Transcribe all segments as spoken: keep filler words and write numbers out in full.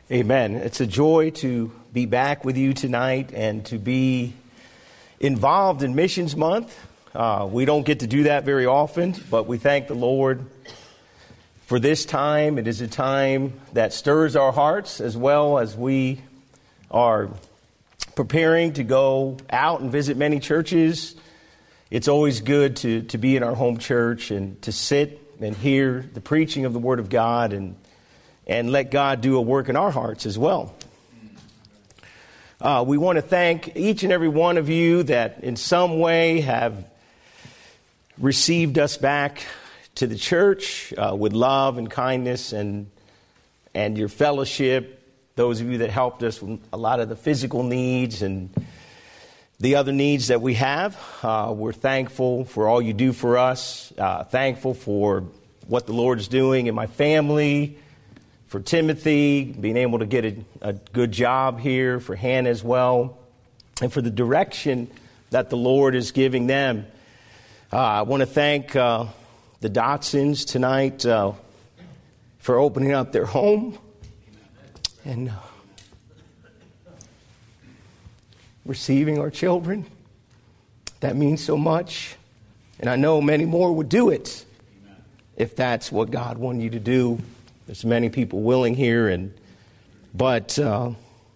Amen. It's a joy to be back with you tonight and to be involved in Missions Month. Uh, we don't get to do that very often, but we thank the Lord for this time. It is a time that stirs our hearts as well as we are preparing to go out and visit many churches. It's always good to, to be in our home church and to sit and hear the preaching of the Word of God and and let God do a work in our hearts as well. Uh, we want to thank each and every one of you that in some way have received us back to the church uh, with love and kindness and and your fellowship. Those of you that helped us with a lot of the physical needs and the other needs that we have. Uh, we're thankful for all you do for us. Uh, thankful for what the Lord's doing in my family, for Timothy, being able to get a, a good job here, for Hannah as well, and for the direction that the Lord is giving them. Uh, I want to thank uh, the Dotsons tonight uh, for opening up their home and uh, receiving our children. That means so much. And I know many more would do it if that's what God wanted you to do. There's many people willing here, and but uh,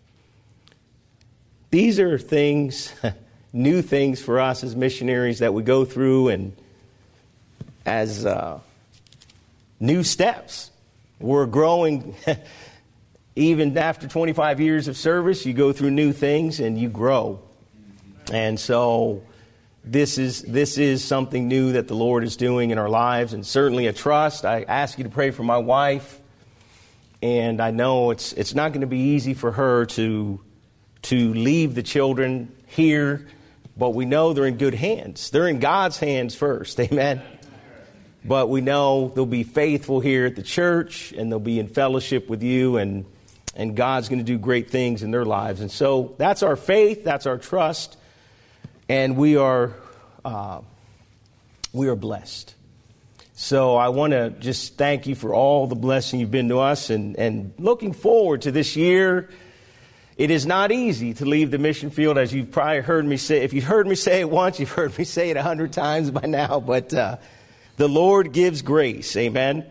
these are things, new things for us as missionaries that we go through, and as uh, new steps. We're growing. Even after twenty-five years of service, you go through new things and you grow. And so this is this is something new that the Lord is doing in our lives, and certainly a trust. I ask you to pray for my wife. And I know it's it's not going to be easy for her to to leave the children here, but we know they're in good hands. They're in God's hands first, amen. But we know they'll be faithful here at the church, and they'll be in fellowship with you, and and God's going to do great things in their lives. And so that's our faith, that's our trust, and we are uh, we are blessed. So I want to just thank you for all the blessing you've been to us, and, and looking forward to this year. It is not easy to leave the mission field, as you've probably heard me say. If you've heard me say it once, you've heard me say it a hundred times by now. But uh, the Lord gives grace, amen.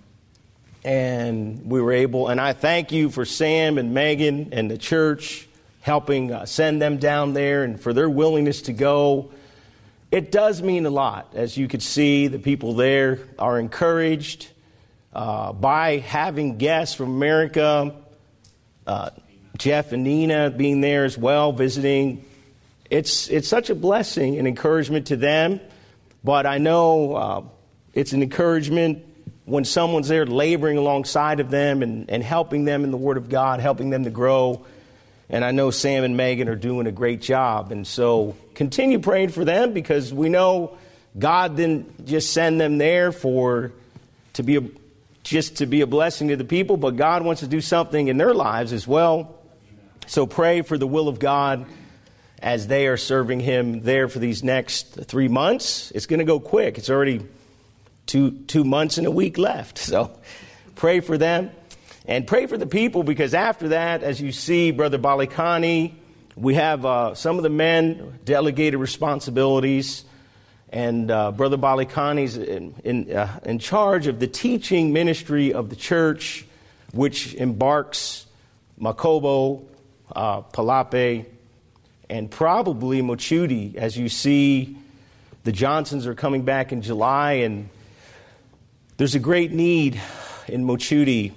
And we were able, and I thank you for Sam and Megan and the church helping uh, send them down there, and for their willingness to go. It does mean a lot. As you could see, the people there are encouraged uh, by having guests from America. Uh, Jeff and Nina being there as well, visiting. It's it's such a blessing and encouragement to them. But I know uh, it's an encouragement when someone's there laboring alongside of them and, and helping them in the Word of God, helping them to grow. And I know Sam and Megan are doing a great job. And so continue praying for them, because we know God didn't just send them there for to be a, just to be a blessing to the people, but God wants to do something in their lives as well. So pray for the will of God as they are serving Him there for these next three months. It's going to go quick. It's already two two months and a week left. So pray for them. And pray for the people, because after that, as you see, Brother Balikani, we have uh, some of the men delegated responsibilities. And uh, Brother Balikani's in, in, uh, in charge of the teaching ministry of the church, which embarks Makobo, uh, Palape, and probably Mochudi. As you see, the Johnsons are coming back in July, and there's a great need in Mochudi.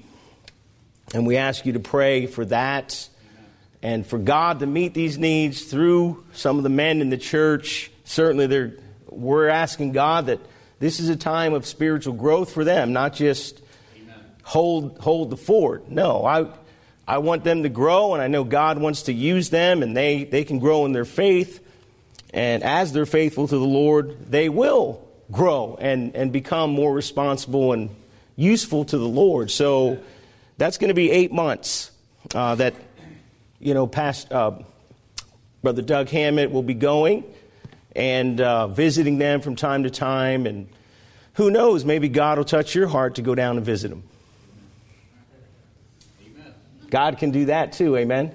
And we ask you to pray for that and for God to meet these needs through some of the men in the church. Certainly, they're, we're asking God that this is a time of spiritual growth for them, not just Amen. hold hold the fort. No, I I want them to grow, and I know God wants to use them, and they, they can grow in their faith. And as they're faithful to the Lord, they will grow and, and become more responsible and useful to the Lord. So that's going to be eight months uh, that, you know, past uh, Brother Doug Hammett will be going and uh, visiting them from time to time. And who knows, maybe God will touch your heart to go down and visit them. God can do that too, amen?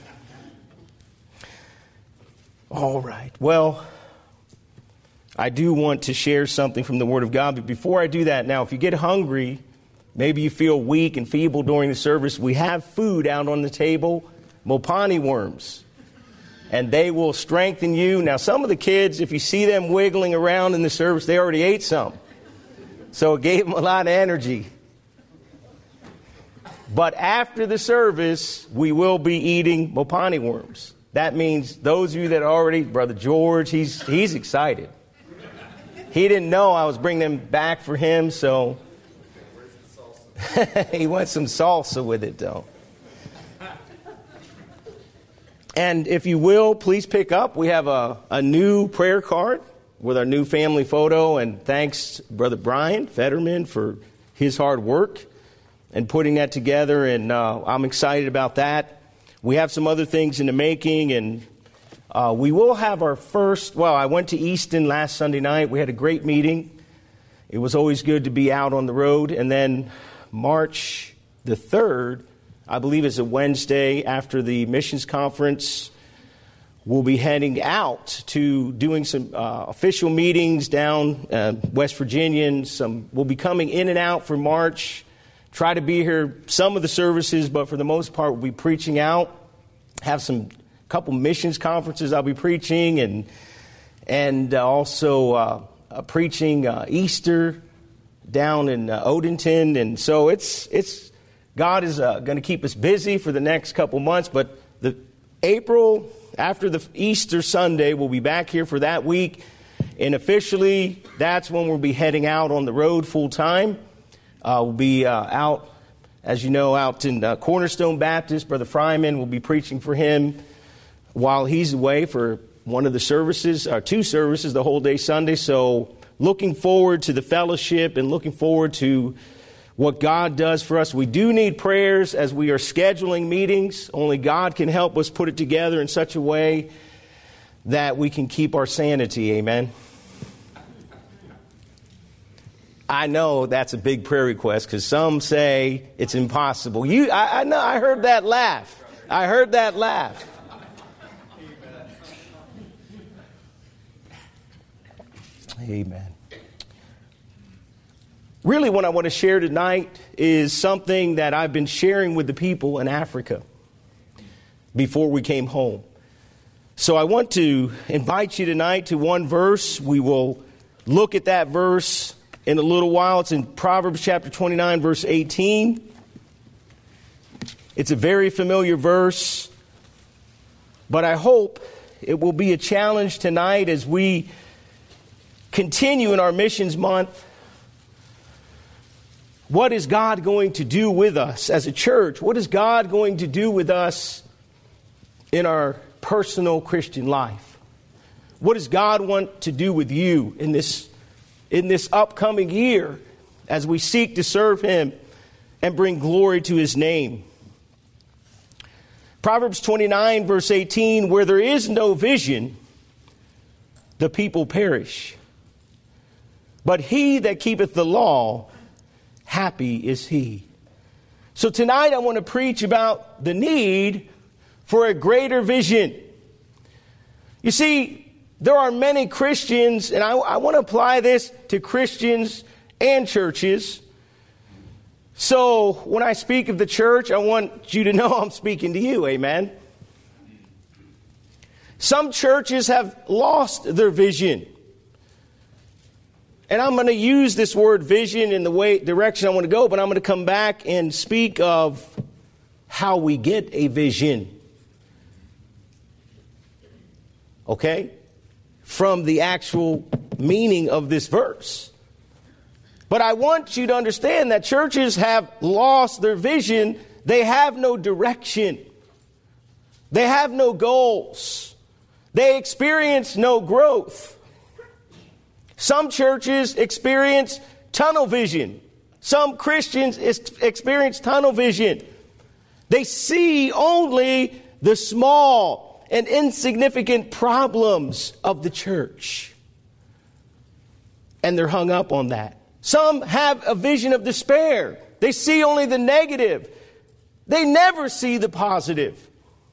All right, well, I do want to share something from the Word of God, but before I do that, now, if you get hungry, maybe you feel weak and feeble during the service, we have food out on the table, Mopani worms, and they will strengthen you. Now, some of the kids, if you see them wiggling around in the service, they already ate some, so it gave them a lot of energy. But after the service, we will be eating Mopani worms. That means those of you that are already, Brother George, he's he's excited. He didn't know I was bringing them back for him, so he wants some salsa with it, though. And if you will, please pick up. We have a, a new prayer card with our new family photo. And thanks, Brother Brian Fetterman, for his hard work and putting that together. And uh, I'm excited about that. We have some other things in the making, and uh, we will have our first, well, I went to Easton last Sunday night. We had a great meeting. It was always good to be out on the road. And then March the third, I believe is a Wednesday after the missions conference, we'll be heading out to doing some uh, official meetings down uh, West Virginia. And some, we'll be coming in and out for March. Try to be here some of the services, but for the most part, we'll be preaching out. Have some couple missions conferences I'll be preaching, and and uh, also uh, uh, preaching uh, Easter down in uh, Odenton. And so it's it's God is uh, going to keep us busy for the next couple months. But the April after the Easter Sunday, we'll be back here for that week, and officially that's when we'll be heading out on the road full time. Uh, we'll be uh, out, as you know, out in uh, Cornerstone Baptist. Brother Fryman will be preaching for him while he's away for one of the services, or two services, the whole day Sunday. So looking forward to the fellowship and looking forward to what God does for us. We do need prayers as we are scheduling meetings. Only God can help us put it together in such a way that we can keep our sanity. Amen. I know that's a big prayer request because some say it's impossible. You, I, I know. I heard that laugh. I heard that laugh. Amen. Really, what I want to share tonight is something that I've been sharing with the people in Africa before we came home. So I want to invite you tonight to one verse. We will look at that verse in a little while. It's in Proverbs chapter twenty-nine, verse eighteen. It's a very familiar verse, but I hope it will be a challenge tonight as we continue in our missions month. What is God going to do with us as a church? What is God going to do with us in our personal Christian life? What does God want to do with you in this in this upcoming year as we seek to serve Him and bring glory to His name? Proverbs twenty-nine, verse eighteen, where there is no vision, the people perish. But he that keepeth the law, happy is he. So tonight I want to preach about the need for a greater vision. You see, there are many Christians, and I, I want to apply this to Christians and churches. So when I speak of the church, I want you to know I'm speaking to you, amen? Some churches have lost their vision. And I'm going to use this word vision in the way direction I want to go, but I'm going to come back and speak of how we get a vision. Okay? From the actual meaning of this verse. But I want you to understand that churches have lost their vision. They have no direction. They have no goals. They experience no growth. Some churches experience tunnel vision. Some Christians experience tunnel vision. They see only the small and insignificant problems of the church. And they're hung up on that. Some have a vision of despair. They see only the negative. They never see the positive.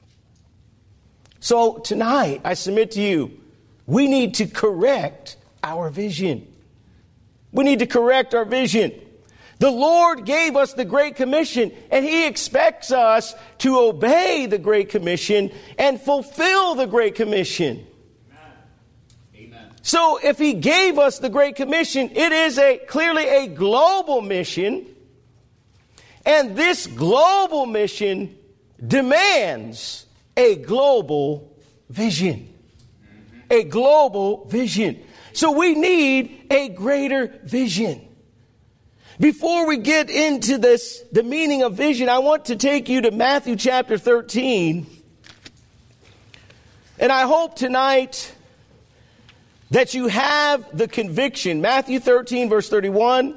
So tonight, I submit to you, we need to correct our vision. We need to correct our vision. The Lord gave us the Great Commission, and He expects us to obey the Great Commission and fulfill the Great Commission. Amen. So if He gave us the Great Commission, it is a clearly a global mission. And this global mission demands a global vision. A global vision. So we need a greater vision. Before we get into this, the meaning of vision, I want to take you to Matthew chapter thirteen. And I hope tonight that you have the conviction, Matthew thirteen, verse thirty-one,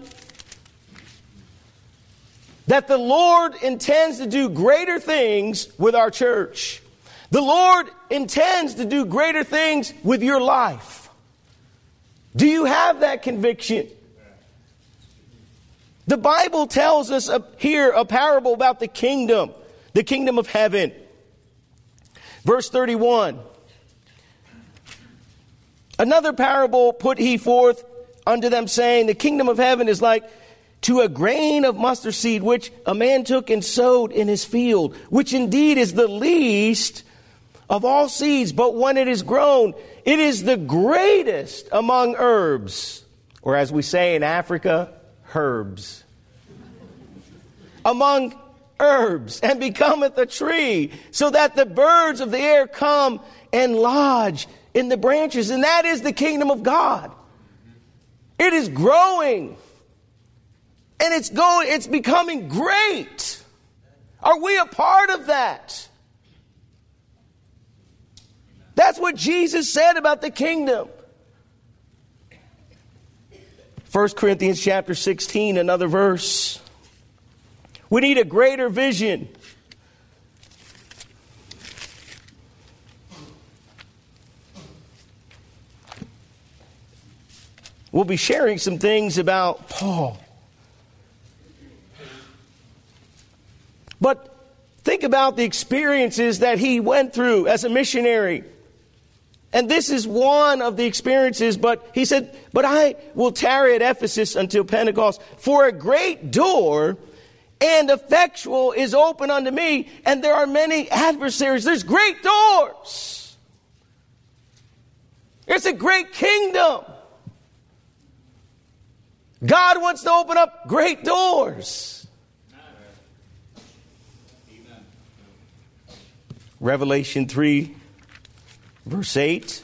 that the Lord intends to do greater things with our church. The Lord intends to do greater things with your life. Do you have that conviction? The Bible tells us here a parable about the kingdom, the kingdom of heaven. Verse thirty-one. Another parable put he forth unto them, saying, the kingdom of heaven is like to a grain of mustard seed, which a man took and sowed in his field, which indeed is the least of all seeds, but when it is grown, it is the greatest among herbs, or as we say in Africa, herbs. Among herbs, and becometh a tree, so that the birds of the air come and lodge in the branches. And that is the kingdom of God. It is growing. And it's going, it's becoming great. Are we a part of that? That's what Jesus said about the kingdom. First Corinthians chapter sixteen, another verse. We need a greater vision. We'll be sharing some things about Paul. But think about the experiences that he went through as a missionary. And this is one of the experiences, but he said, but I will tarry at Ephesus until Pentecost, for a great door and effectual is open unto me, and there are many adversaries. There's great doors. It's a great kingdom. God wants to open up great doors. Amen. Revelation three, verse eight.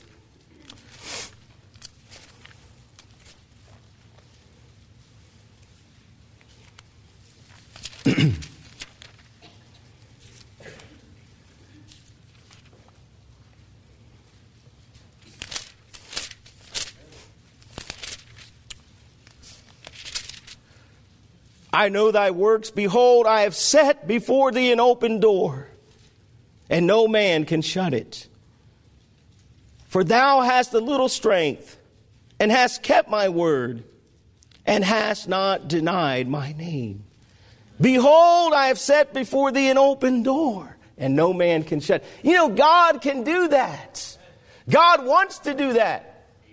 I know thy works. Behold, I have set before thee an open door, and no man can shut it. For thou hast a little strength, and hast kept my word, and hast not denied my name. Behold, I have set before thee an open door, and no man can shut. You know, God can do that. God wants to do that.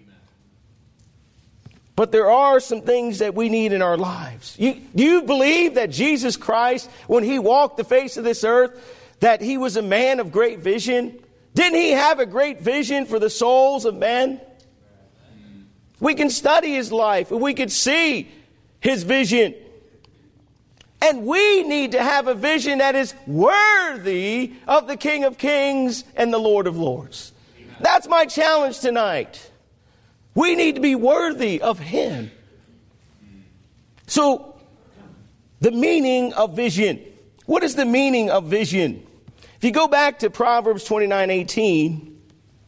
But there are some things that we need in our lives. You, do you believe that Jesus Christ, when he walked the face of this earth, that he was a man of great vision? Didn't he have a great vision for the souls of men? We can study his life and we can see his vision. And we need to have a vision that is worthy of the King of Kings and the Lord of Lords. Amen. That's my challenge tonight. We need to be worthy of him. So, the meaning of vision. What is the meaning of vision? If you go back to Proverbs twenty-nine eighteen,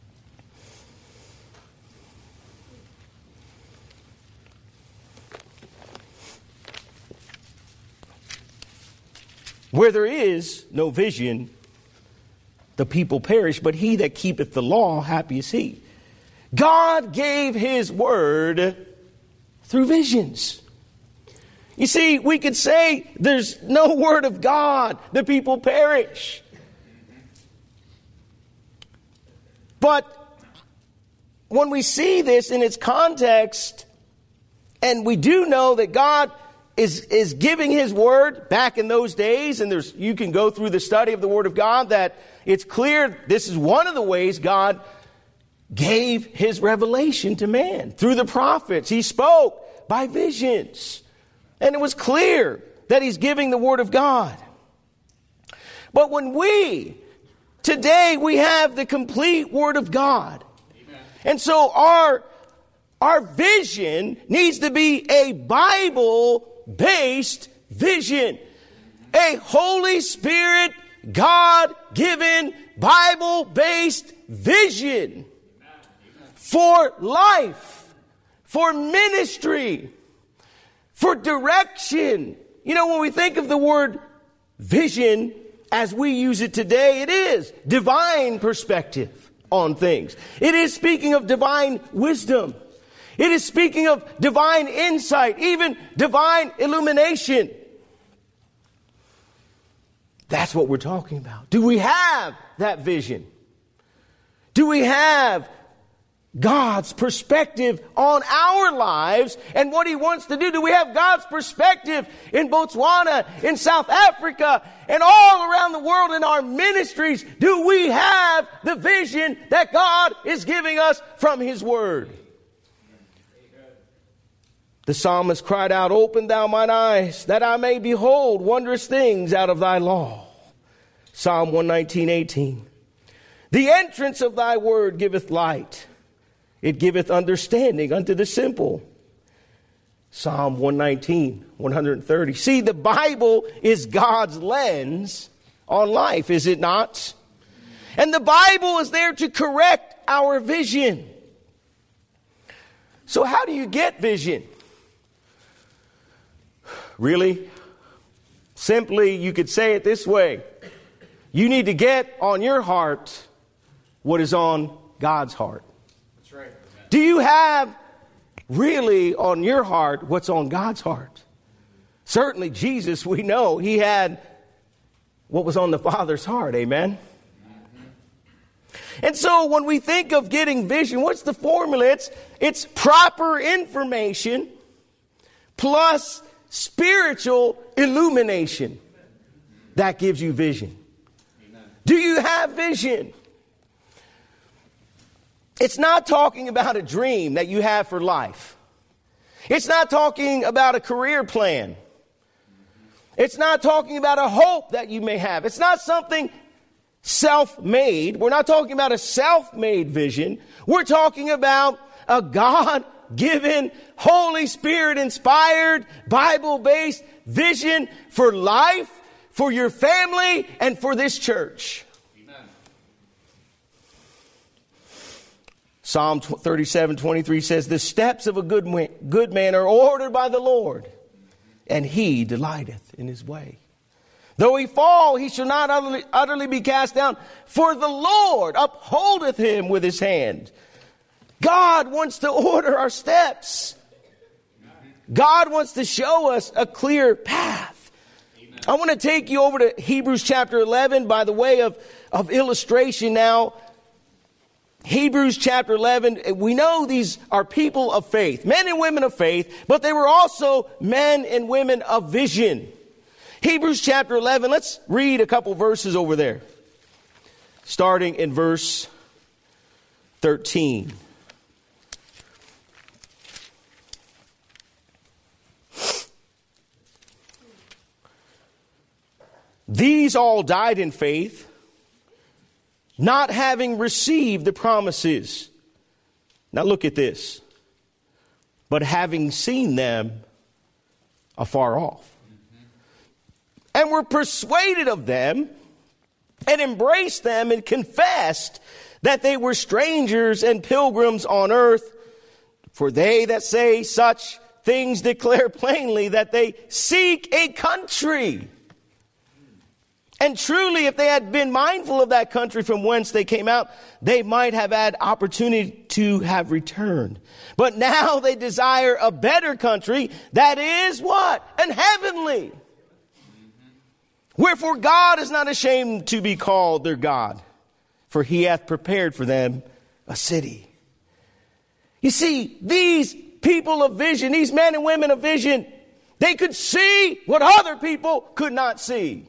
where there is no vision, the people perish, but he that keepeth the law, happy is he. God gave his word through visions. You see, we could say there's no word of God, the people perish. But when we see this in its context, and we do know that God is, is giving his word back in those days, and there's you can go through the study of the word of God, that it's clear this is one of the ways God gave his revelation to man. Through the prophets, he spoke by visions. And it was clear that he's giving the word of God. But when we, today we have the complete word of God. Amen. And so our, our vision needs to be a Bible-based vision. A Holy Spirit, God-given, Bible-based vision. For life, for ministry, for direction. You know, when we think of the word vision as we use it today, it is divine perspective on things. It is speaking of divine wisdom. It is speaking of divine insight, even divine illumination. That's what we're talking about. Do we have that vision? Do we have God's perspective on our lives and what he wants to do? Do we have God's perspective in Botswana, in South Africa, and all around the world in our ministries? Do we have the vision that God is giving us from his word? The psalmist cried out, "Open thou mine eyes, that I may behold wondrous things out of thy law." Psalm one nineteen, eighteen. The entrance of thy word giveth light. It giveth understanding unto the simple. Psalm one nineteen, one thirty. See, the Bible is God's lens on life, is it not? And the Bible is there to correct our vision. So how do you get vision? Really? Simply, you could say it this way. You need to get on your heart what is on God's heart. That's right. Do you have really on your heart what's on God's heart? Certainly Jesus, we know he had what was on the Father's heart. Amen. Mm-hmm. And so when we think of getting vision, what's the formula? It's, it's proper information plus spiritual illumination. That gives you vision. Amen. Do you have vision? It's not talking about a dream that you have for life. It's not talking about a career plan. It's not talking about a hope that you may have. It's not something self-made. We're not talking about a self-made vision. We're talking about a God-given, Holy Spirit-inspired, Bible-based vision for life, for your family, and for this church. Psalm thirty-seven, twenty-three says, the steps of a good man, good man are ordered by the Lord, and he delighteth in his way. Though he fall, he shall not utterly, utterly be cast down, for the Lord upholdeth him with his hand. God wants to order our steps. God wants to show us a clear path. Amen. I want to take you over to Hebrews chapter eleven by the way of, of illustration now. Hebrews chapter eleven, we know these are people of faith, men and women of faith, but they were also men and women of vision. Hebrews chapter eleven, let's read a couple verses over there, starting in verse thirteen. These all died in faith, not having received the promises. Now look at this. But having seen them afar off. Mm-hmm. And were persuaded of them and embraced them and confessed that they were strangers and pilgrims on earth. For they that say such things declare plainly that they seek a country. And truly, if they had been mindful of that country from whence they came out, they might have had opportunity to have returned. But now they desire a better country that is what? An heavenly. Wherefore God is not ashamed to be called their God, for he hath prepared for them a city. You see, these people of vision, these men and women of vision, they could see what other people could not see.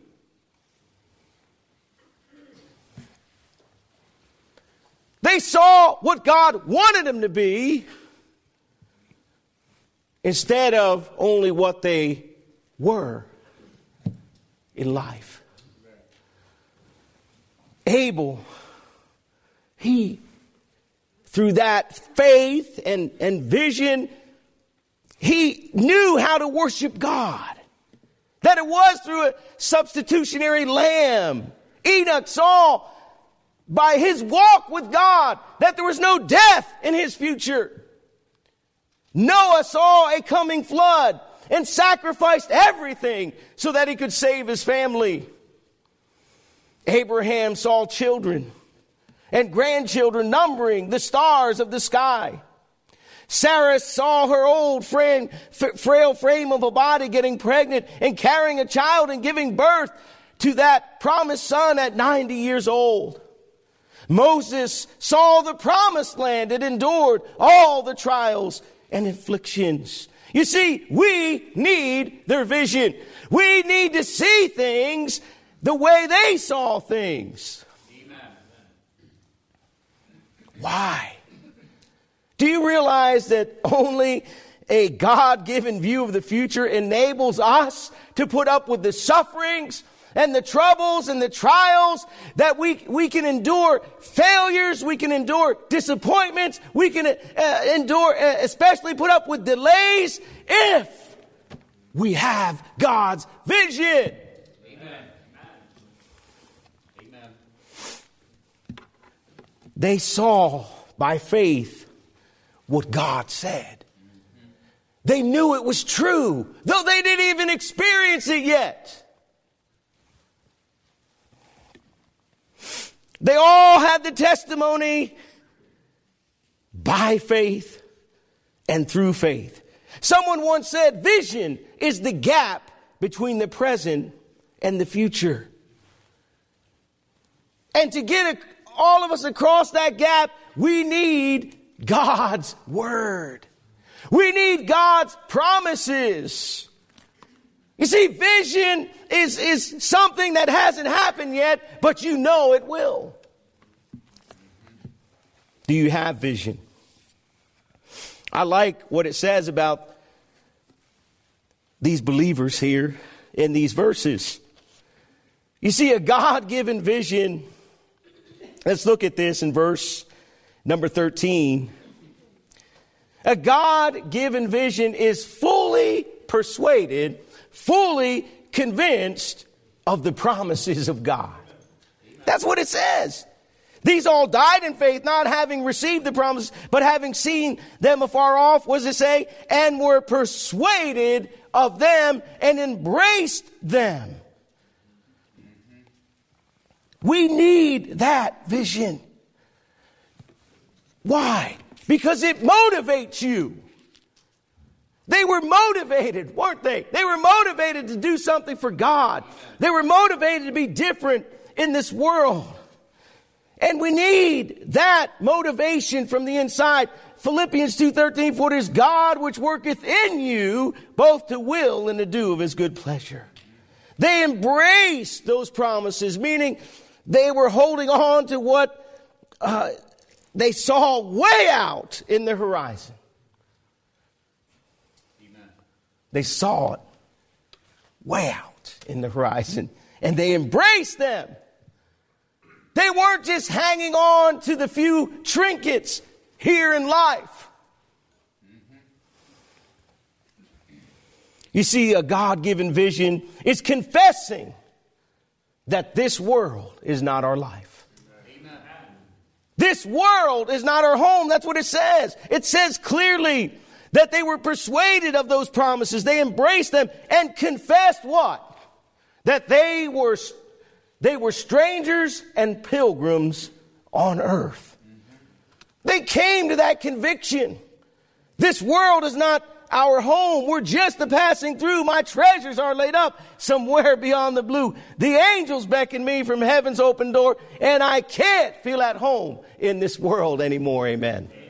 They saw what God wanted them to be instead of only what they were in life. Abel, he, through that faith and, and vision, he knew how to worship God. That it was through a substitutionary lamb. Enoch saw by his walk with God that there was no death in his future. Noah saw a coming flood and sacrificed everything so that he could save his family. Abraham saw children and grandchildren numbering the stars of the sky. Sarah saw her old friend, f- frail frame of a body getting pregnant and carrying a child and giving birth to that promised son at ninety years old. Moses saw the promised land and endured all the trials and afflictions. You see, we need their vision. We need to see things the way they saw things. Amen. Why? Do you realize that only a God-given view of the future enables us to put up with the sufferings and the troubles and the trials that we, we can endure failures, we can endure disappointments, we can uh, endure, uh, especially put up with delays if we have God's vision. Amen. Amen. They saw by faith what God said. They knew it was true, though they didn't even experience it yet. They all had the testimony by faith and through faith. Someone once said, vision is the gap between the present and the future. And to get a, all of us across that gap, we need God's word. We need God's promises. You see, vision is, is something that hasn't happened yet, but you know it will. Do you have vision? I like what it says about these believers here in these verses. You see, a God-given vision. Let's look at this in verse number thirteen. A God-given vision is fully persuaded, fully convinced of the promises of God. That's what it says. These all died in faith, not having received the promises, but having seen them afar off, what does it say? And were persuaded of them and embraced them. We need that vision. Why? Because it motivates you. They were motivated, weren't they? They were motivated to do something for God. They were motivated to be different in this world. And we need that motivation from the inside. Philippians two thirteen, for it is God which worketh in you both to will and to do of his good pleasure. They embraced those promises, meaning they were holding on to what uh, they saw way out in the horizon. Amen. They saw it way out in the horizon, and they embraced them. They weren't just hanging on to the few trinkets here in life. Mm-hmm. You see, a God-given vision is confessing that this world is not our life. Amen. This world is not our home. That's what it says. It says clearly that they were persuaded of those promises. They embraced them and confessed what? That they were They were strangers and pilgrims on earth. They came to that conviction. This world is not our home. We're just a passing through. My treasures are laid up somewhere beyond the blue. The angels beckon me from heaven's open door, and I can't feel at home in this world anymore. Amen. Amen.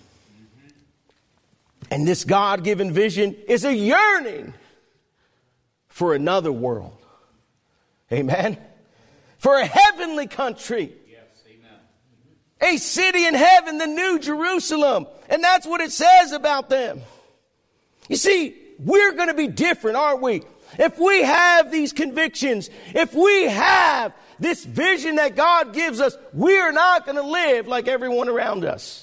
And this God-given vision is a yearning for another world. Amen. For a heavenly country. Yes, amen. A city in heaven, the New Jerusalem. And that's what it says about them. You see, we're going to be different, aren't we? If we have these convictions, if we have this vision that God gives us, we're not going to live like everyone around us.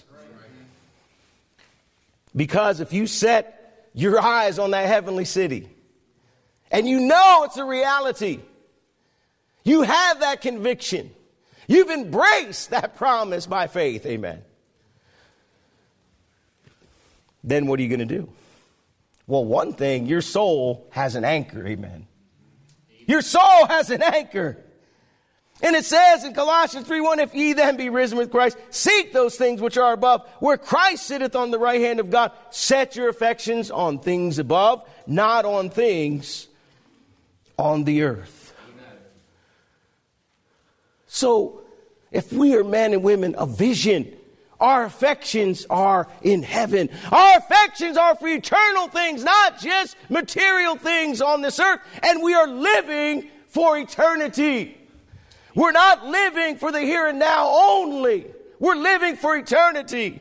Because if you set your eyes on that heavenly city, and you know it's a reality, you have that conviction, you've embraced that promise by faith, amen. Then what are you going to do? Well, one thing, your soul has an anchor, amen. Your soul has an anchor. And it says in Colossians three one, if ye then be risen with Christ, seek those things which are above, where Christ sitteth on the right hand of God. Set your affections on things above, not on things on the earth. Amen. So, if we are men and women of vision, our affections are in heaven. Our affections are for eternal things, not just material things on this earth. And we are living for eternity. We're not living for the here and now only. We're living for eternity.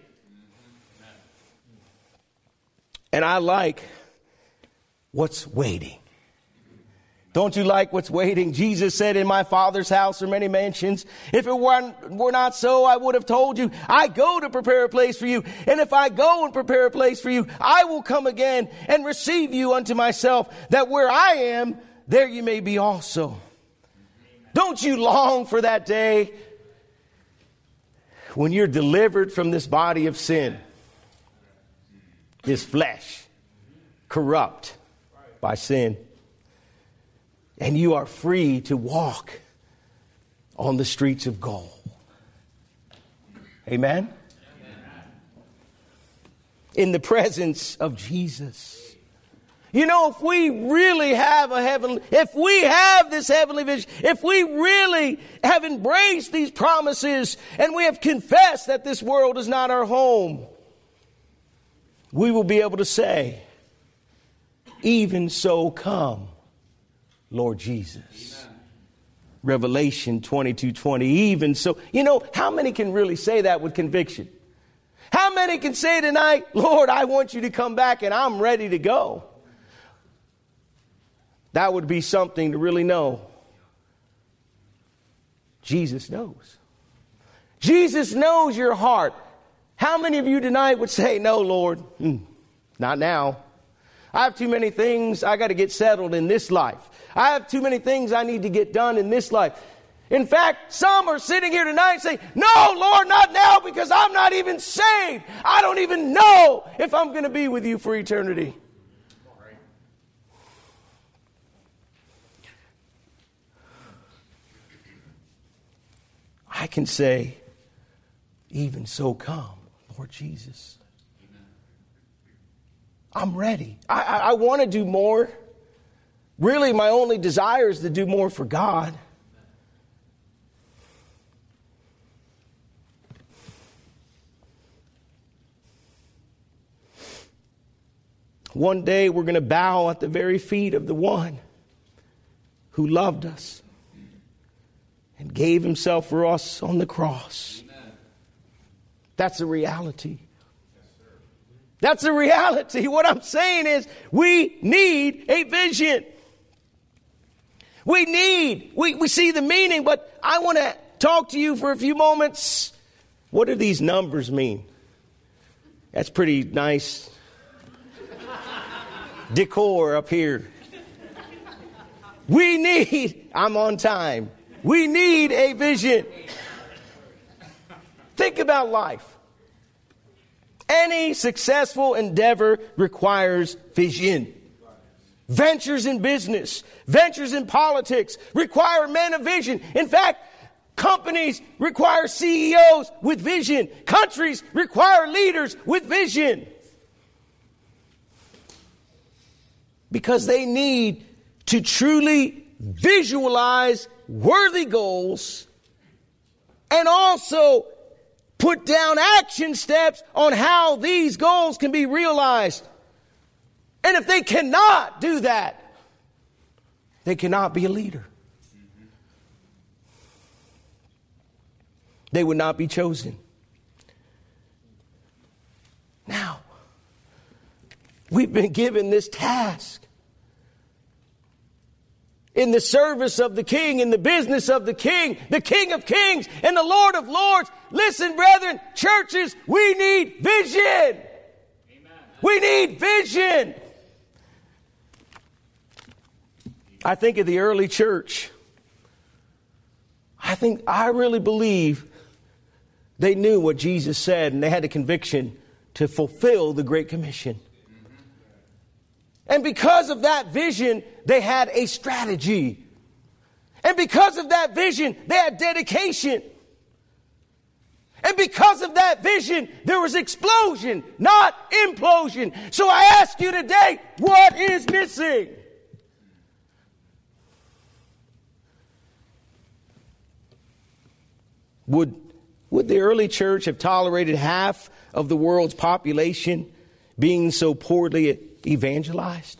And I like what's waiting. Don't you like what's waiting? Jesus said, in my Father's house are many mansions. If it were, were not so, I would have told you. I go to prepare a place for you. And if I go and prepare a place for you, I will come again and receive you unto myself, that where I am, there you may be also. Amen. Don't you long for that day when you're delivered from this body of sin, this flesh, corrupt by sin, and you are free to walk on the streets of gold. Amen? Amen. In the presence of Jesus. You know, if we really have a heavenly, if we have this heavenly vision, if we really have embraced these promises and we have confessed that this world is not our home, we will be able to say, even so come, Lord Jesus. Amen. Revelation twenty-two twenty, even so. You know, how many can really say that with conviction? How many can say tonight, Lord, I want you to come back and I'm ready to go? That would be something to really know. Jesus knows. Jesus knows your heart. How many of you tonight would say, no, Lord, mm, not now. I have too many things I got to get settled in this life. I have too many things I need to get done in this life. In fact, some are sitting here tonight saying, no, Lord, not now, because I'm not even saved. I don't even know if I'm going to be with you for eternity. I can say, even so come, Lord Jesus. I'm ready. I, I, I want to do more. Really, my only desire is to do more for God. One day we're going to bow at the very feet of the one who loved us and gave himself for us on the cross. Amen. That's a reality. That's a reality. What I'm saying is we need a vision. We need, we, we see the meaning, but I want to talk to you for a few moments. What do these numbers mean? That's pretty nice decor up here. We need, I'm on time. We need a vision. Think about life. Any successful endeavor requires vision. Ventures in business, ventures in politics require men of vision. In fact, companies require C E Os with vision. Countries require leaders with vision. Because they need to truly visualize worthy goals and also put down action steps on how these goals can be realized. And if they cannot do that, they cannot be a leader. They would not be chosen. Now, we've been given this task in the service of the King, in the business of the King, the King of Kings and the Lord of Lords. Listen, brethren, churches, we need vision. Amen. We need vision. I think of the early church. I think, I really believe they knew what Jesus said, and they had a conviction to fulfill the Great Commission. And because of that vision, they had a strategy. And because of that vision, they had dedication. And because of that vision, there was explosion, not implosion. So I ask you today, what is missing? Would, would the early church have tolerated half of the world's population being so poorly evangelized?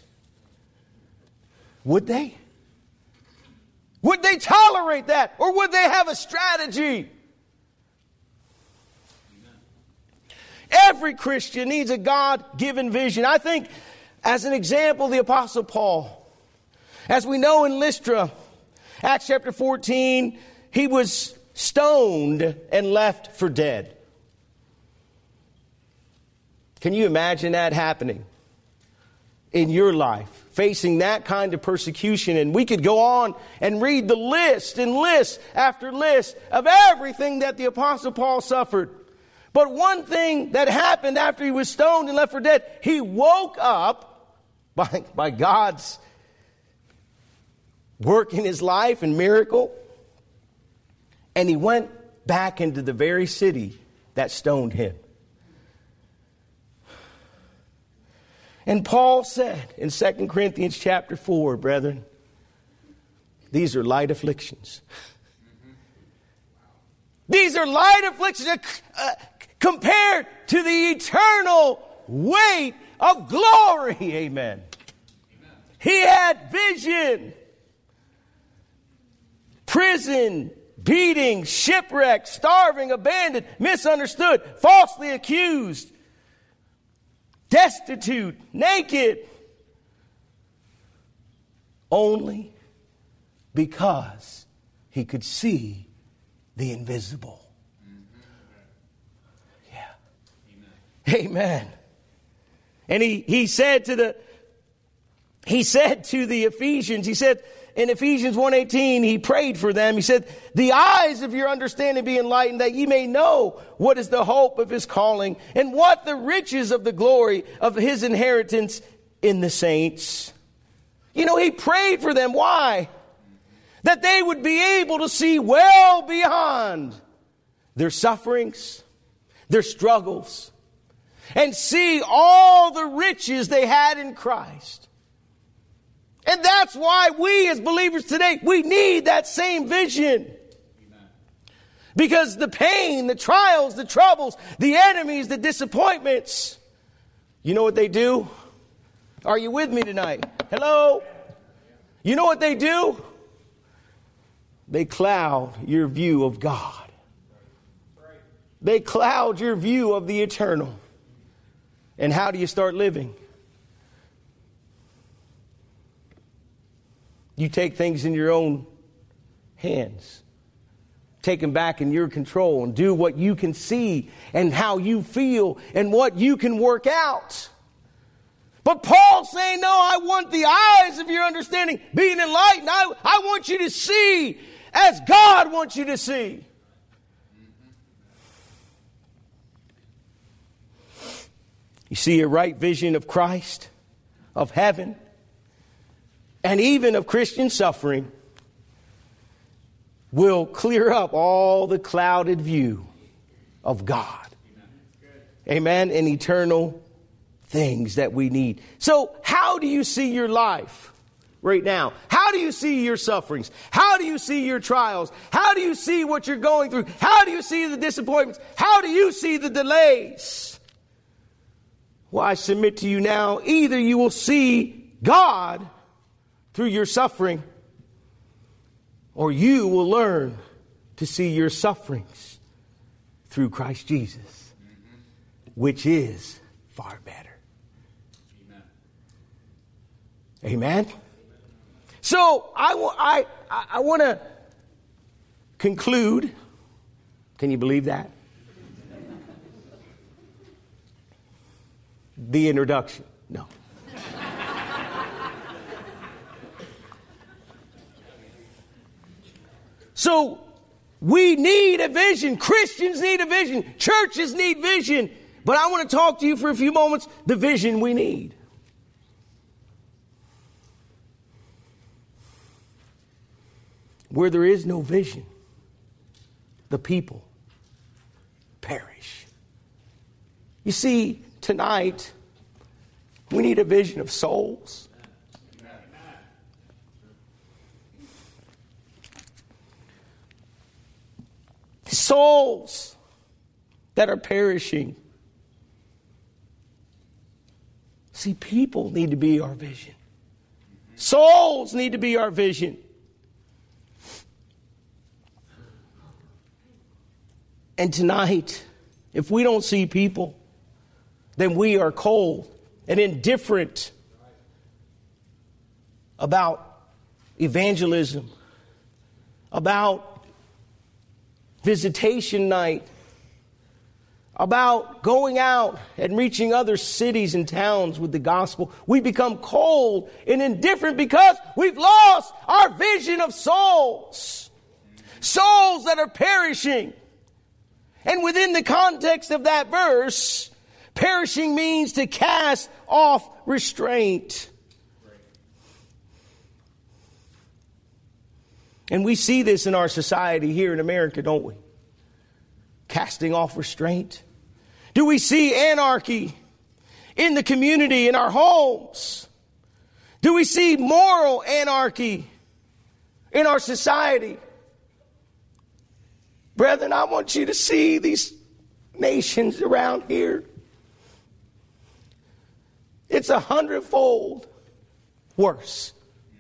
Would they? Would they tolerate that? Or would they have a strategy? Every Christian needs a God-given vision. I think, as an example, the Apostle Paul. As we know in Lystra, Acts chapter fourteen, he was stoned and left for dead. Can you imagine that happening in your life, facing that kind of persecution? And we could go on and read the list and list after list of everything that the Apostle Paul suffered. But one thing that happened after he was stoned and left for dead, he woke up by, by God's work in his life and miracle. And he went back into the very city that stoned him. And Paul said in Second Corinthians chapter four, brethren, these are light afflictions. These are light afflictions uh, compared to the eternal weight of glory. Amen. Amen. He had vision. Prison, beating, shipwreck, starving, abandoned, misunderstood, falsely accused, destitute, naked. Only because he could see the invisible. Yeah. Amen. Amen. And he, he said to the he said to the Ephesians, he said in Ephesians one eighteen, he prayed for them. He said, the eyes of your understanding be enlightened, that ye may know what is the hope of his calling, and what the riches of the glory of his inheritance in the saints. You know, he prayed for them. Why? That they would be able to see well beyond their sufferings, their struggles, and see all the riches they had in Christ. And that's why we as believers today, we need that same vision. Amen. Because the pain, the trials, the troubles, the enemies, the disappointments, you know what they do? Are you with me tonight? Hello? You know what they do? They cloud your view of God. They cloud your view of the eternal. And how do you start living? You take things in your own hands. Take them back in your control and do what you can see and how you feel and what you can work out. But Paul's saying, no, I want the eyes of your understanding being enlightened. I, I want you to see as God wants you to see. You see a right vision of Christ, of heaven, and even of Christian suffering will clear up all the clouded view of God. Amen. And eternal things that we need. So how do you see your life right now? How do you see your sufferings? How do you see your trials? How do you see what you're going through? How do you see the disappointments? How do you see the delays? Well, I submit to you now, either you will see God through your suffering, or you will learn to see your sufferings through Christ Jesus, which is far better. Amen. So I, w- I, I want to conclude. Can you believe that? The introduction. No. So we need a vision. Christians need a vision. Churches need vision. But I want to talk to you for a few moments, the vision we need. Where there is no vision, the people perish. You see, tonight, we need a vision of souls. Souls that are perishing. See, people need to be our vision. Souls need to be our vision. And tonight, if we don't see people, then we are cold and indifferent about evangelism, about visitation night, about going out and reaching other cities and towns with the gospel. We become cold and indifferent because we've lost our vision of souls. Souls that are perishing. And within the context of that verse, perishing means to cast off restraint. And we see this in our society here in America, don't we? Casting off restraint. Do we see anarchy in the community, in our homes? Do we see moral anarchy in our society? Brethren, I want you to see these nations around here. It's a hundredfold worse.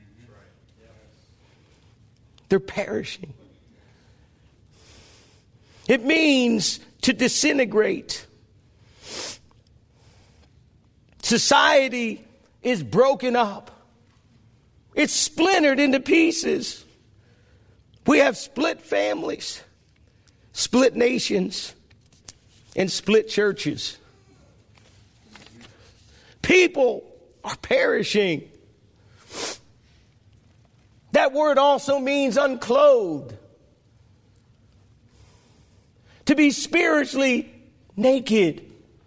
They're perishing. It means to disintegrate. Society is broken up. It's splintered into pieces. We have split families, split nations, and split churches. People are perishing. That word also means unclothed. To be spiritually naked.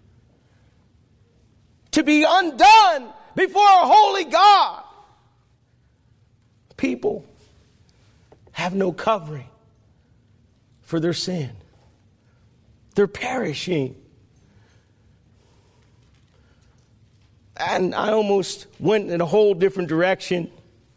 To be undone before a holy God. People have no covering for their sin. They're perishing. And I almost went in a whole different direction.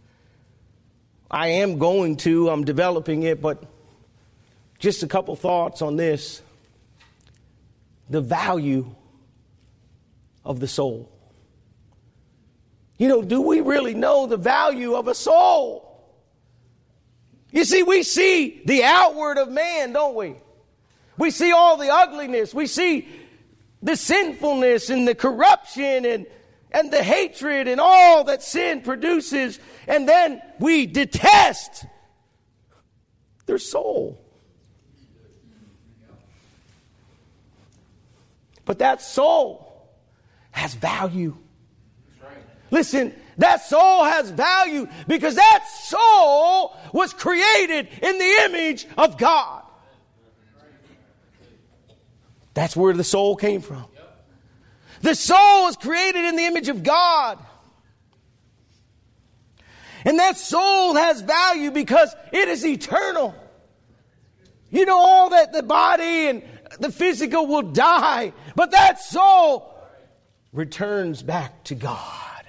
I am going to, I'm developing it, but just a couple thoughts on this. The value of the soul. You know, do we really know the value of a soul? You see, we see the outward of man, don't we? We see all the ugliness. We see the sinfulness and the corruption and, and the hatred and all that sin produces. And then we detest their soul. But that soul has value. Listen, that soul has value because that soul was created in the image of God. That's where the soul came from. The soul is created in the image of God. And that soul has value because it is eternal. You know, all that the body and the physical will die, but that soul returns back to God.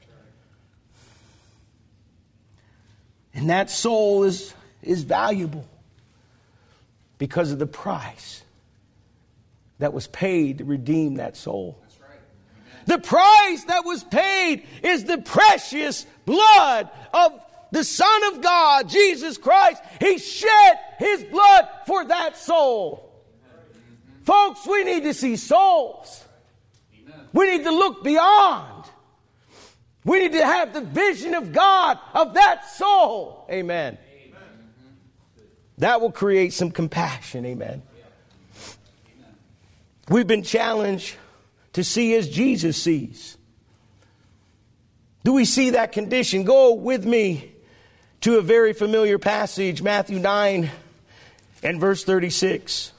And that soul is, is valuable because of the price that was paid to redeem that soul. That's right. The price that was paid is the precious blood of the Son of God, Jesus Christ. He shed His blood for that soul. Mm-hmm. Folks, we need to see souls. Amen. We need to look beyond. We need to have the vision of God of that soul. Amen. Amen. That will create some compassion. Amen. Amen. We've been challenged to see as Jesus sees. Do we see that condition? Go with me to a very familiar passage, Matthew nine and verse thirty-six.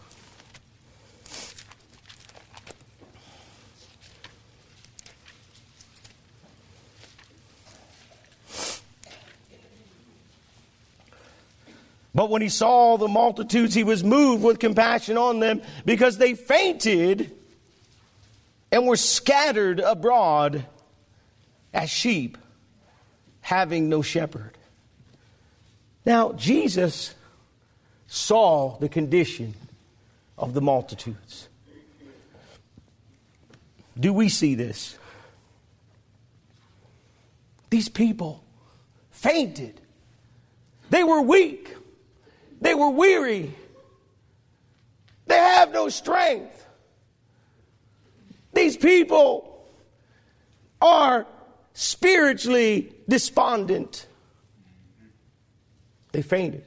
But when he saw the multitudes, he was moved with compassion on them because they fainted and were scattered abroad as sheep, having no shepherd. Now, Jesus saw the condition of the multitudes. Do we see this? These people fainted. They were weak. They were weary. They have no strength. These people are spiritually despondent. They fainted.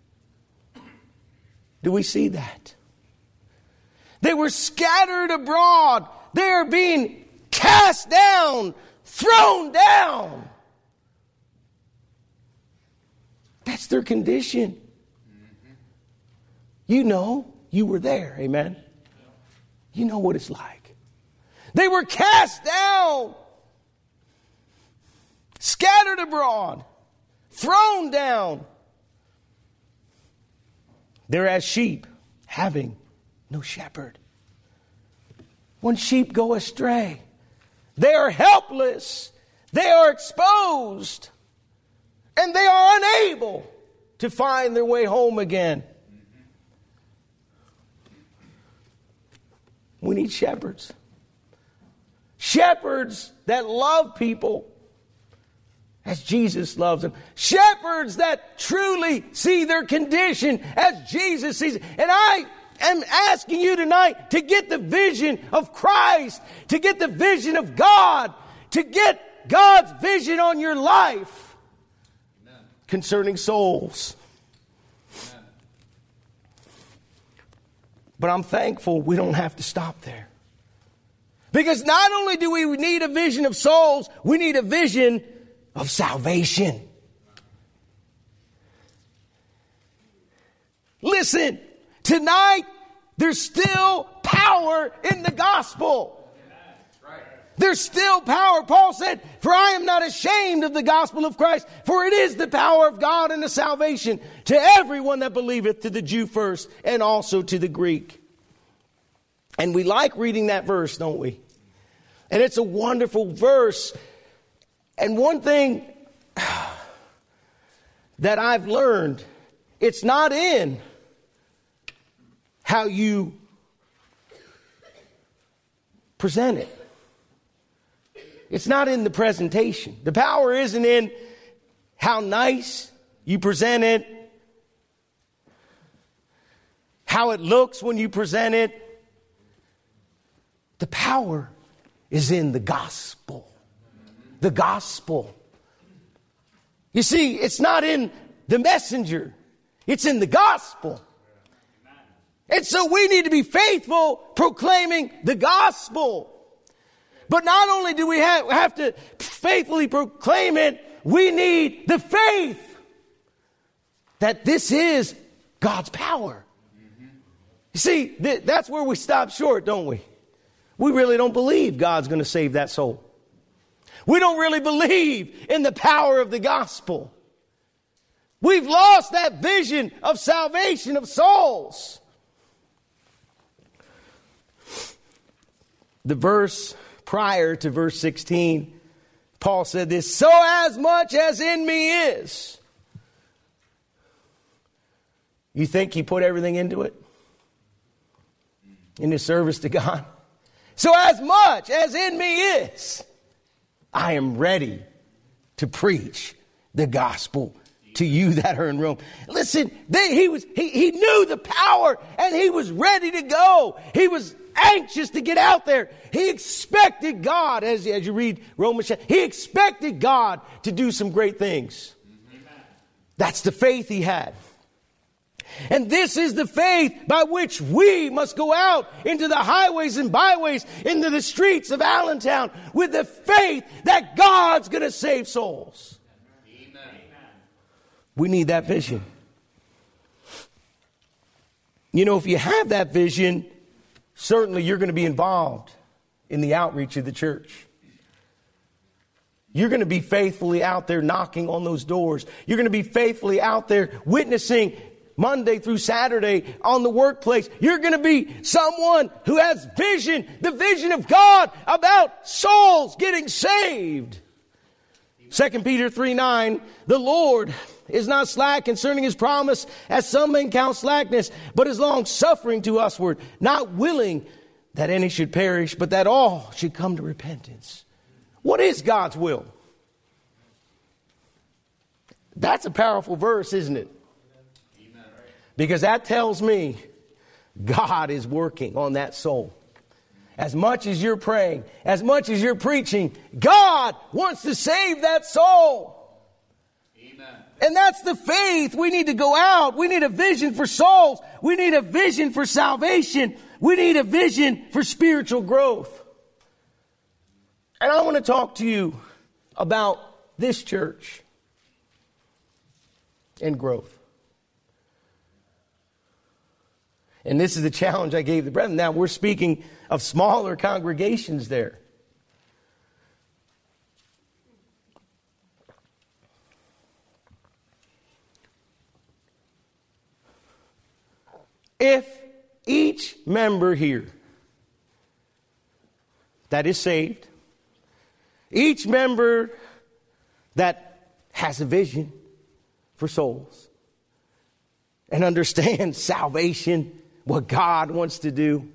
Do we see that? They were scattered abroad. They are being cast down, thrown down. That's their condition. You know, you were there. Amen. You know what it's like. They were cast down, scattered abroad, thrown down. They're as sheep having no shepherd. When sheep go astray, they are helpless, they are exposed, and they are unable to find their way home again. We need shepherds. Shepherds that love people as Jesus loves them. Shepherds that truly see their condition as Jesus sees it. And I am asking you tonight to get the vision of Christ, to get the vision of God, to get God's vision on your life. Amen. Concerning souls. Amen. But I'm thankful we don't have to stop there. Because not only do we need a vision of souls, we need a vision of salvation. Listen, tonight there's still power in the gospel. Right. There's still power. Paul said, "For I am not ashamed of the gospel of Christ, for it is the power of God and the salvation to everyone that believeth, to the Jew first, and also to the Greek." And we like reading that verse, don't we? And it's a wonderful verse. And one thing that I've learned, it's not in how you present it. It's not in the presentation. The power isn't in how nice you present it, how it looks when you present it. The power is in the gospel. The gospel. You see, it's not in the messenger. It's in the gospel. And so we need to be faithful proclaiming the gospel. But not only do we have, have to faithfully proclaim it, we need the faith that this is God's power. You see, th- that's where we stop short, don't we? We really don't believe God's going to save that soul. We don't really believe in the power of the gospel. We've lost that vision of salvation of souls. The verse prior to verse sixteen, Paul said this, so as much as in me is. You think he put everything into it? In his service to God? So as much as in me is, I am ready to preach the gospel to you that are in Rome. Listen, they, he was he, he knew the power and he was ready to go. He was anxious to get out there. He expected God, as, as you read Romans, he expected God to do some great things. Amen. That's the faith he had. And this is the faith by which we must go out into the highways and byways, into the streets of Allentown, with the faith that God's going to save souls. Amen. We need that vision. You know, if you have that vision, certainly you're going to be involved in the outreach of the church. You're going to be faithfully out there knocking on those doors. You're going to be faithfully out there witnessing Monday through Saturday on the workplace. You're going to be someone who has vision, the vision of God about souls getting saved. Second Peter three nine, the Lord is not slack concerning his promise, as some men count slackness, but is long suffering to usward, not willing that any should perish, but that all should come to repentance. What is God's will? That's a powerful verse, isn't it? Because that tells me God is working on that soul. As much as you're praying, as much as you're preaching, God wants to save that soul. Amen. And that's the faith. We need to go out. We need a vision for souls. We need a vision for salvation. We need a vision for spiritual growth. And I want to talk to you about this church and growth. And this is the challenge I gave the brethren. Now, we're speaking of smaller congregations there. If each member here that is saved, each member that has a vision for souls and understands salvation, what God wants to do,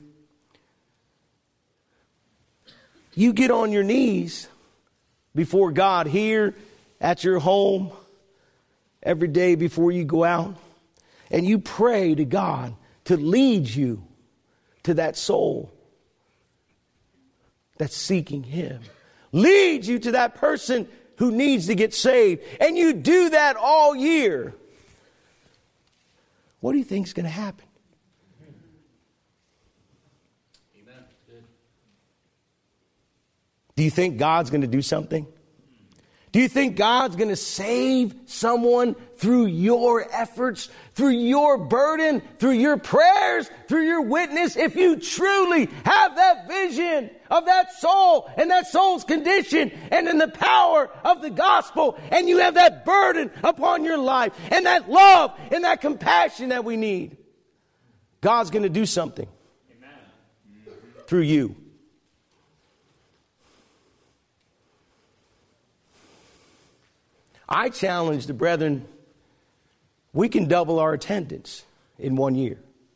you get on your knees before God here at your home every day before you go out, and you pray to God to lead you to that soul that's seeking him. Lead you to that person who needs to get saved. And you do that all year. What do you think is going to happen? Amen. Do you think God's going to do something? Do you think God's going to save someone through your efforts, through your burden, through your prayers, through your witness? If you truly have that vision of that soul and that soul's condition and in the power of the gospel, and you have that burden upon your life and that love and that compassion that we need, God's going to do something. Amen. Through you. I challenge the brethren, we can double our attendance in one year.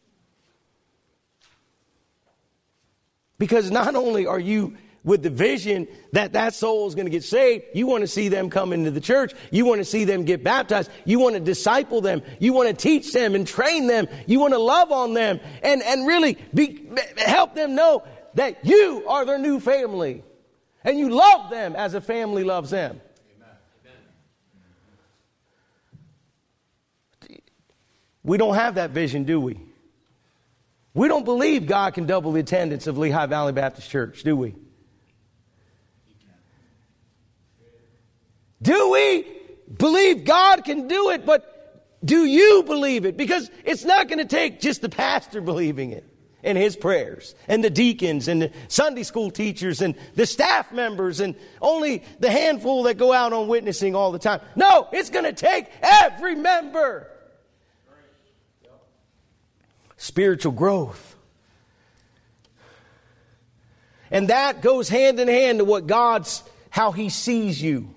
Because not only are you with the vision that that soul is going to get saved, you want to see them come into the church. You want to see them get baptized. You want to disciple them. You want to teach them and train them. You want to love on them and, and really be, help them know that you are their new family. And you love them as a family loves them. We don't have that vision, do we? We don't believe God can double the attendance of Lehigh Valley Baptist Church, do we? Do we believe God can do it, but do you believe it? Because it's not going to take just the pastor believing it. in his prayers, and the deacons and the Sunday school teachers and the staff members and only the handful that go out on witnessing all the time. No, it's going to take every member. Spiritual growth. And that goes hand in hand to what God's, how he sees you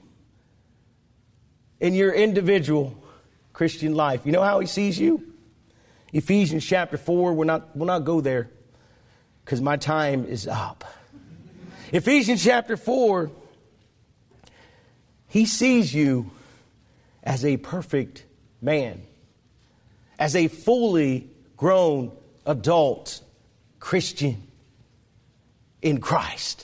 in your individual Christian life. You know how he sees you? Ephesians chapter four, we're not, we'll not go there because my time is up. Ephesians chapter four, he sees you as a perfect man, as a fully grown adult Christian in Christ.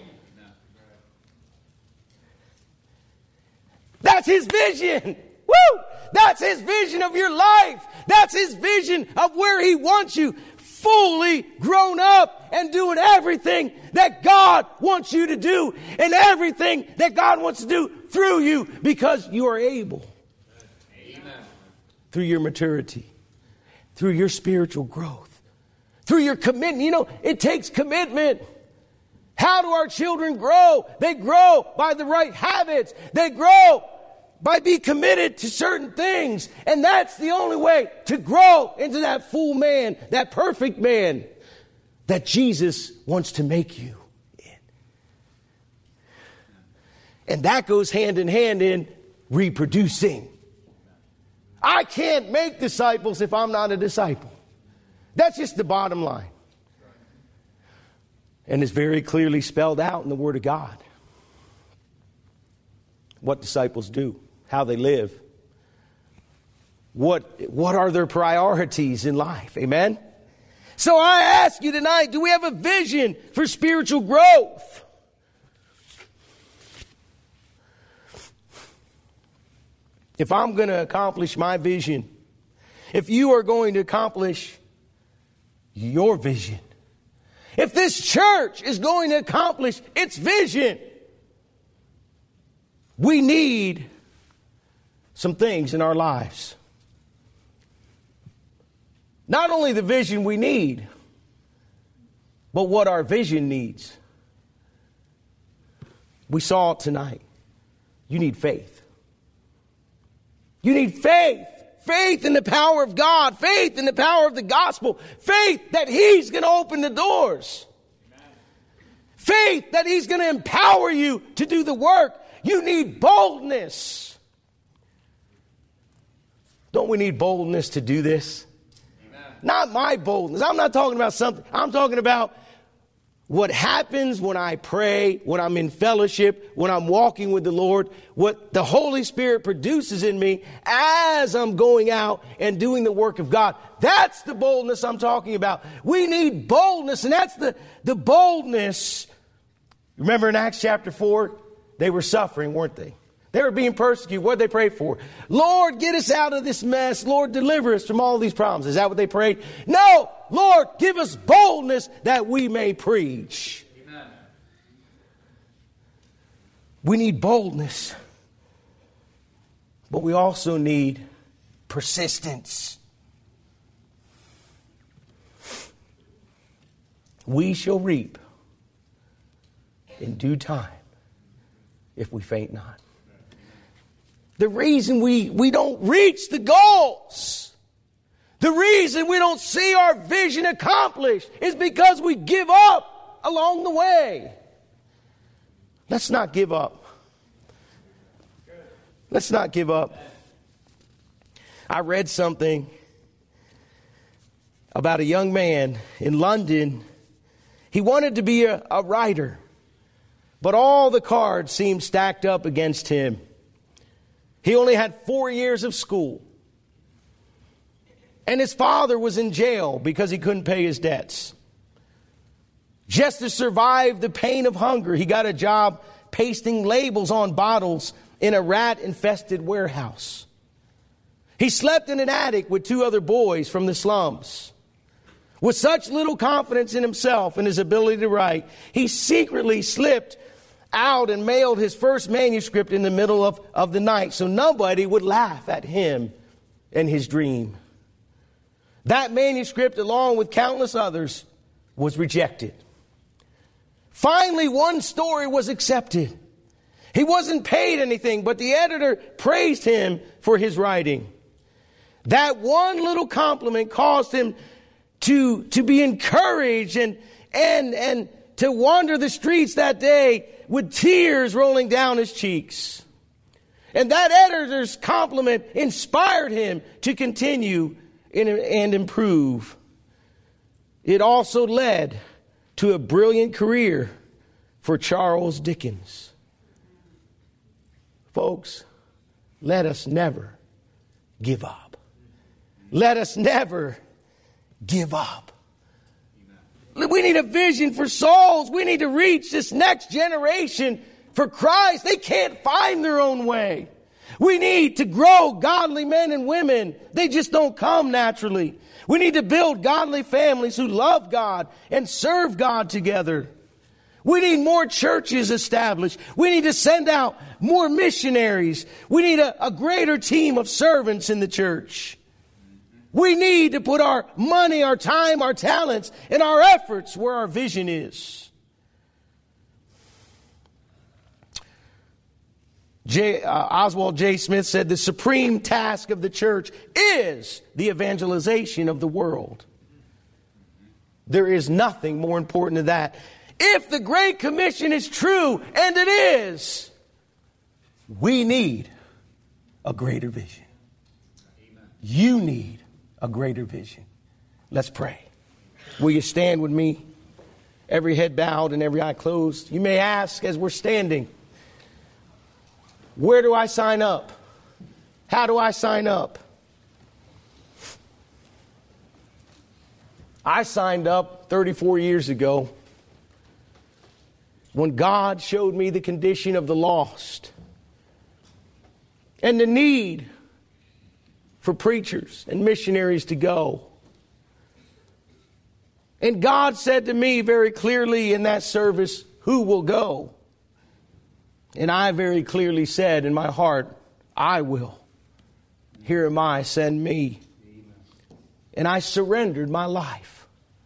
That's his vision. Woo! That's his vision of your life. That's his vision of where he wants you, fully grown up and doing everything that God wants you to do and everything that God wants to do through you because you are able. Amen. Through your maturity, through your spiritual growth, through your commitment. You know, it takes commitment. How do our children grow? They grow by the right habits. They grow by being committed to certain things. And that's the only way to grow into that full man, that perfect man that Jesus wants to make you in. And that goes hand in hand in reproducing. I can't make disciples if I'm not a disciple. That's just the bottom line. And it's very clearly spelled out in the Word of God. What disciples do, how they live, what, what are their priorities in life. Amen? So I ask you tonight, do we have a vision for spiritual growth? If I'm going to accomplish my vision, if you are going to accomplish your vision, if this church is going to accomplish its vision, we need some things in our lives. Not only the vision we need, but what our vision needs. We saw it tonight. You need faith. You need faith. Faith in the power of God. Faith in the power of the gospel. Faith that he's going to open the doors. Amen. Faith that he's going to empower you to do the work. You need boldness. Don't we need boldness to do this? Amen. Not my boldness. I'm not talking about something. I'm talking about what happens when I pray, when I'm in fellowship, when I'm walking with the Lord, what the Holy Spirit produces in me as I'm going out and doing the work of God. That's the boldness I'm talking about. We need boldness, and that's the, the boldness. Remember in Acts chapter four, they were suffering, weren't they? They were being persecuted. What did they pray for? Lord, get us out of this mess. Lord, deliver us from all these problems. Is that what they prayed? No. Lord, give us boldness that we may preach. Amen. We need boldness. But we also need persistence. We shall reap in due time if we faint not. The reason we, we don't reach the goals, the reason we don't see our vision accomplished is because we give up along the way. Let's not give up. Let's not give up. I read something about a young man in London. He wanted to be a, a writer, but all the cards seemed stacked up against him. He only had four years of school. And his father was in jail because he couldn't pay his debts. Just to survive the pain of hunger, he got a job pasting labels on bottles in a rat-infested warehouse. He slept in an attic with two other boys from the slums. With such little confidence in himself and his ability to write, he secretly slipped out and mailed his first manuscript in the middle of, of the night so nobody would laugh at him and his dream. That manuscript, along with countless others, was rejected. Finally, one story was accepted. He wasn't paid anything, but the editor praised him for his writing. That one little compliment caused him to, to be encouraged and, and, and to wander the streets that day with tears rolling down his cheeks. And that editor's compliment inspired him to continue and improve. It also led to a brilliant career for Charles Dickens. Folks, let us never give up. Let us never give up. We need a vision for souls. We need to reach this next generation for Christ. They can't find their own way. We need to grow godly men and women. They just don't come naturally. We need to build godly families who love God and serve God together. We need more churches established. We need to send out more missionaries. We need a, a greater team of servants in the church. We need to put our money, our time, our talents, and our efforts where our vision is. J, uh, Oswald J. Smith said the supreme task of the church is the evangelization of the world. There is nothing more important than that. If the Great Commission is true, and it is, we need a greater vision. Amen. You need a greater vision. Let's pray. Will you stand with me? Every head bowed and every eye closed. You may ask as we're standing, where do I sign up? How do I sign up? I signed up thirty-four years ago when God showed me the condition of the lost and the need for preachers and missionaries to go. And God said to me very clearly in that service, who will go? And I very clearly said in my heart, I will. Here am I, send me. And I surrendered my life.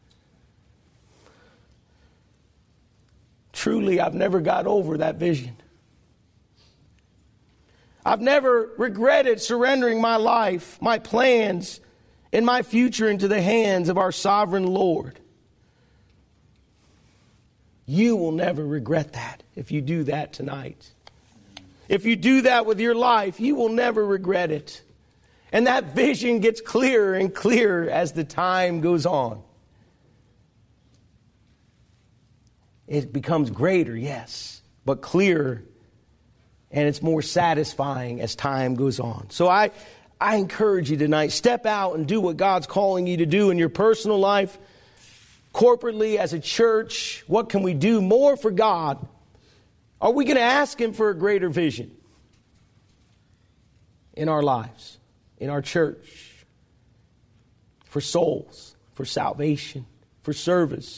Truly, I've never got over that vision. I've never regretted surrendering my life, my plans, and my future into the hands of our sovereign Lord. You will never regret that if you do that tonight. If you do that with your life, you will never regret it. And that vision gets clearer and clearer as the time goes on. It becomes greater, yes, but clearer, and it's more satisfying as time goes on. So I, I encourage you tonight, step out and do what God's calling you to do in your personal life, corporately, as a church. What can we do more for God? Are we going to ask Him for a greater vision in our lives, in our church, for souls, for salvation, for service?